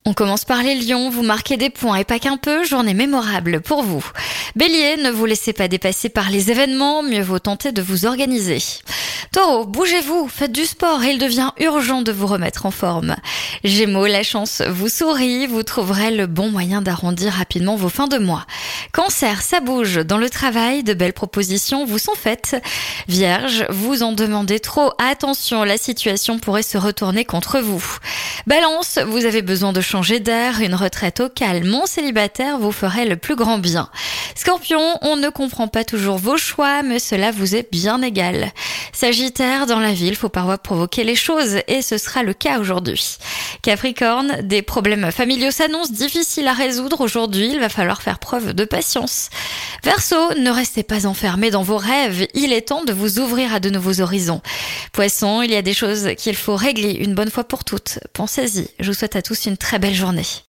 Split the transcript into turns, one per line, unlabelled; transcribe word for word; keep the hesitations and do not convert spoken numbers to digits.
On commence par les lions, vous marquez des points et pas qu'un peu, journée mémorable pour vous. Bélier, ne vous laissez pas dépasser par les événements, mieux vaut tenter de vous organiser. Taureau, bougez-vous, faites du sport et il devient urgent de vous remettre en forme. Gémeaux, la chance vous sourit, vous trouverez le bon moyen d'arrondir rapidement vos fins de mois. Cancer, ça bouge, dans le travail, de belles propositions vous sont faites. Vierge, vous en demandez trop, attention, la situation pourrait se retourner contre vous. Balance, vous avez besoin de changer d'air, une retraite au calme, mon célibataire vous ferait le plus grand bien. Scorpion, on ne comprend pas toujours vos choix, mais cela vous est bien égal. Sagittaire, dans la vie, il faut parfois provoquer les choses, et ce sera le cas aujourd'hui. Capricorne, des problèmes familiaux s'annoncent difficiles à résoudre aujourd'hui, il va falloir faire preuve de patience. Verseau, ne restez pas enfermé dans vos rêves, il est temps de vous ouvrir à de nouveaux horizons. Poisson, il y a des choses qu'il faut régler une bonne fois pour toutes. Pensez-y, je vous souhaite à tous une très belle journée.